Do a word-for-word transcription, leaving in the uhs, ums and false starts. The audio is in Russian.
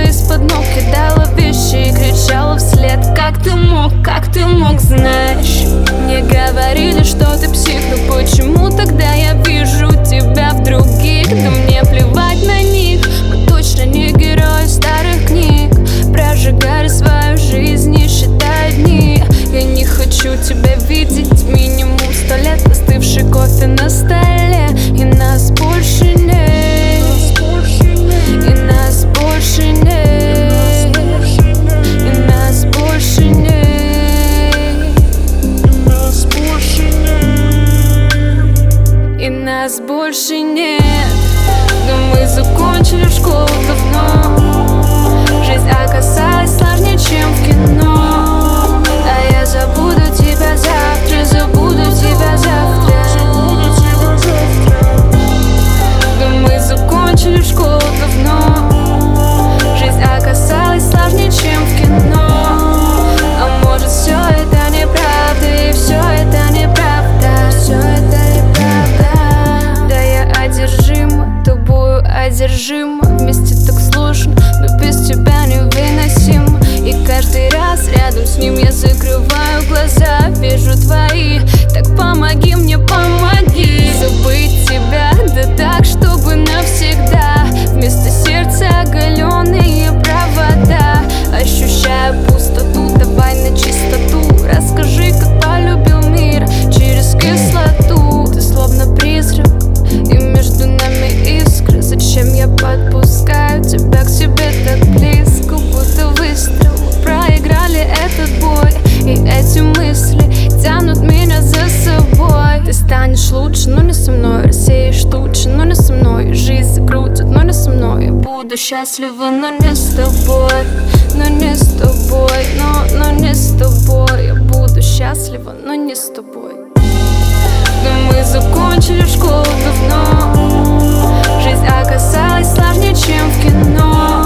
из-под ног, кидала вещи и кричала вслед: как ты мог, как ты мог, знаешь? Мне говорили, что ты псих, но почему тогда я вижу тебя в других? Да мне плевать на них, мы точно не герои старых книг. Прожигали свою жизнь, не считая дни. Я не хочу тебя видеть минимум сто лет, остывший кофе на столе, и нас больше нет. И нас больше нет. И нас больше нет. И нас больше нет. Да мы закончили школу давно. Жизнь оказалась сложнее, чем в кино. А я забуду тебя завтра, забуду тебя завтра. Да мы закончили школу давно. Жизнь оказалась сложнее, чем в кино. А может, все это неправда, и все это неправда. Все это неправда. Да я одержима тобою, одержима. Вместе так сложно, но без тебя невыносимо. И каждый раз рядом с ним я закрываю глаза, вижу твои. Так помоги мне, помоги забыть тебя, да так, чтобы навсегда. Вместо сердца оголенные провода. Ощущаю пустоту, давай на чистоту. Расскажи, как полюбил мир через кислоту. Ты словно призрак, и между нами искры. Зачем я подпускаю тебя к себе так близко? Будто выстрел, мы проиграли этот бой. И эти мысли тянут меня за собой. Ты станешь лучше, но не со мной. Рассеешь тучи, но не со мной. Жизнь закрутит, но не со мной. Я буду счастлива, но не с тобой. Но не с тобой, но, но не с тобой. Я буду счастлива, но не с тобой. Да мы закончили школу давно. Жизнь оказалась сложнее, чем в кино.